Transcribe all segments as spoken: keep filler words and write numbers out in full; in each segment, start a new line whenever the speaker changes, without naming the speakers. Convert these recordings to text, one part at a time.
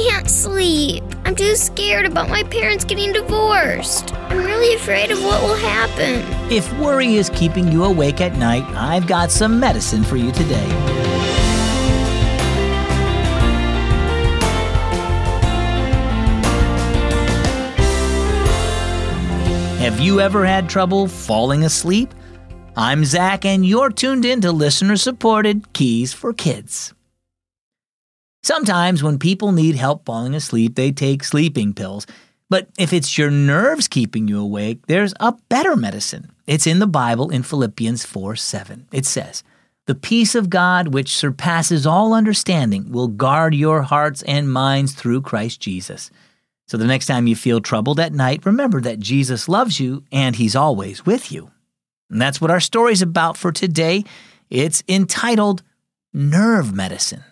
can't sleep. I'm too scared about my parents getting divorced. I'm really afraid of what will happen.
If worry is keeping you awake at night, I've got some medicine for you today. Have you ever had trouble falling asleep? I'm Zach, and you're tuned in to listener-supported Keys for Kids. Sometimes when people need help falling asleep, they take sleeping pills. But if it's your nerves keeping you awake, there's a better medicine. It's in the Bible in Philippians four seven. It says, "The peace of God, which surpasses all understanding, will guard your hearts and minds through Christ Jesus." So the next time you feel troubled at night, remember that Jesus loves you and He's always with you. And that's what our story's about for today. It's entitled Nerve Medicine.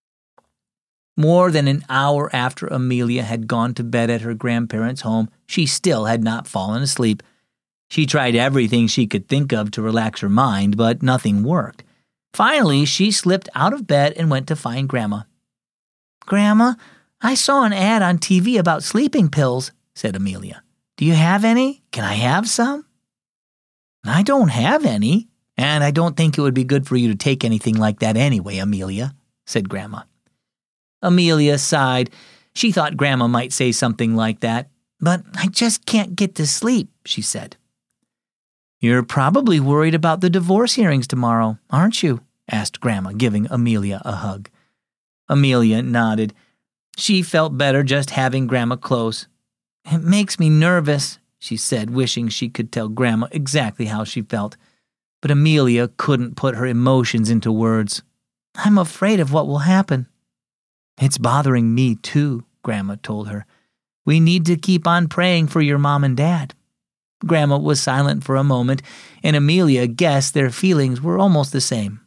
More than an hour after Amelia had gone to bed at her grandparents' home, she still had not fallen asleep. She tried everything she could think of to relax her mind, but nothing worked. Finally, she slipped out of bed and went to find Grandma. "Grandma, I saw an ad on T V about sleeping pills," said Amelia. "Do you have any? Can I have some?" "I don't have any, and I don't think it would be good for you to take anything like that anyway, Amelia," said Grandma. Amelia sighed. She thought Grandma might say something like that. "But I just can't get to sleep," she said. "You're probably worried about the divorce hearings tomorrow, aren't you?" asked Grandma, giving Amelia a hug. Amelia nodded. She felt better just having Grandma close. "It makes me nervous," she said, wishing she could tell Grandma exactly how she felt. But Amelia couldn't put her emotions into words. "I'm afraid of what will happen." "It's bothering me too," Grandma told her. "We need to keep on praying for your mom and dad." Grandma was silent for a moment, and Amelia guessed their feelings were almost the same.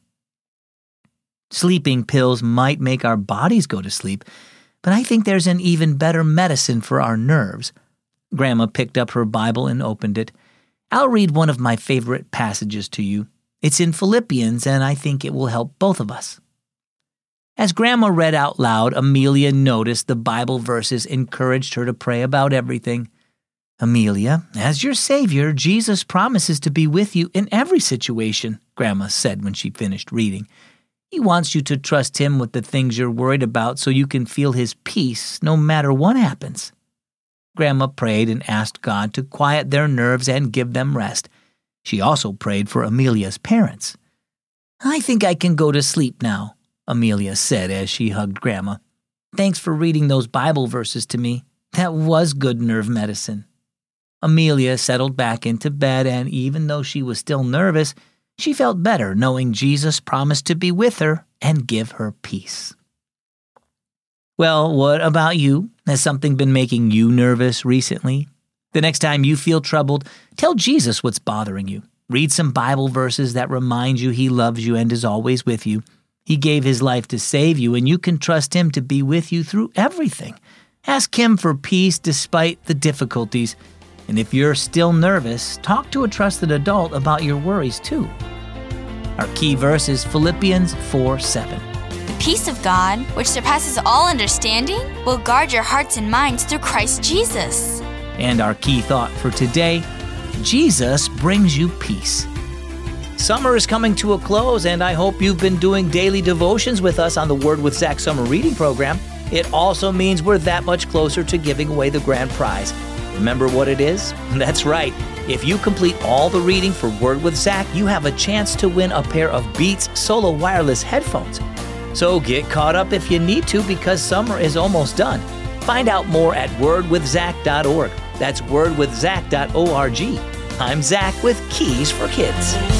Sleeping pills might make our bodies go to sleep, but I think there's an even better medicine for our nerves. Grandma picked up her Bible and opened it. I'll read one of my favorite passages to you. It's in Philippians, and I think it will help both of us. As Grandma read out loud, Amelia noticed the Bible verses encouraged her to pray about everything. "Amelia, as your Savior, Jesus promises to be with you in every situation," Grandma said when she finished reading. "He wants you to trust Him with the things you're worried about so you can feel His peace no matter what happens." Grandma prayed and asked God to quiet their nerves and give them rest. She also prayed for Amelia's parents. "I think I can go to sleep now," Amelia said as she hugged Grandma. "Thanks for reading those Bible verses to me. That was good nerve medicine." Amelia settled back into bed, and even though she was still nervous, she felt better knowing Jesus promised to be with her and give her peace. Well, what about you? Has something been making you nervous recently? The next time you feel troubled, tell Jesus what's bothering you. Read some Bible verses that remind you He loves you and is always with you. He gave His life to save you, and you can trust Him to be with you through everything. Ask Him for peace despite the difficulties. And if you're still nervous, talk to a trusted adult about your worries too. Our key verse is Philippians four seven.
"The peace of God, which surpasses all understanding, will guard your hearts and minds through Christ Jesus."
And our key thought for today, Jesus brings you peace. Summer is coming to a close, and I hope you've been doing daily devotions with us on the Word with Zach summer reading program. It also means we're that much closer to giving away the grand prize. Remember what it is? That's right. If you complete all the reading for Word with Zach, you have a chance to win a pair of Beats Solo Wireless headphones. So get caught up if you need to, because summer is almost done. Find out more at word with zach dot org. That's word with zach dot org. I'm Zach with Keys for Kids.